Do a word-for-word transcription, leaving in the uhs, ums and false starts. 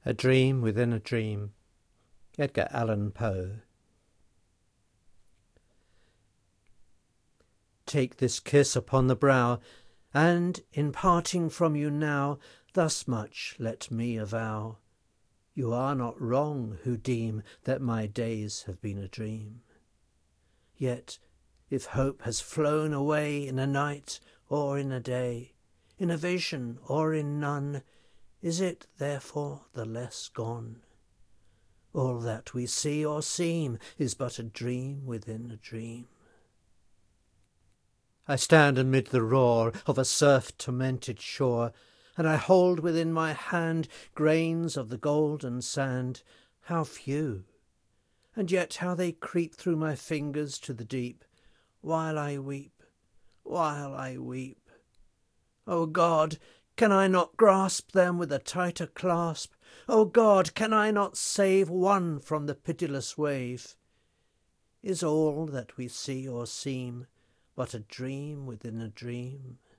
A Dream Within a Dream. Edgar Allan Poe. Take this kiss upon the brow, and, in parting from you now, thus much let me avow: you are not wrong who deem that my days have been a dream. Yet, if hope has flown away in a night or in a day, in a vision or in none, is it therefore the less gone? All that we see or seem is but a dream within a dream. I stand amid the roar of a surf-tormented shore, and I hold within my hand grains of the golden sand. How few! And yet how they creep through my fingers to the deep, while I weep, while I weep. O God, can I not grasp them with a tighter clasp? O God, can I not save one from the pitiless wave? Is all that we see or seem but a dream within a dream?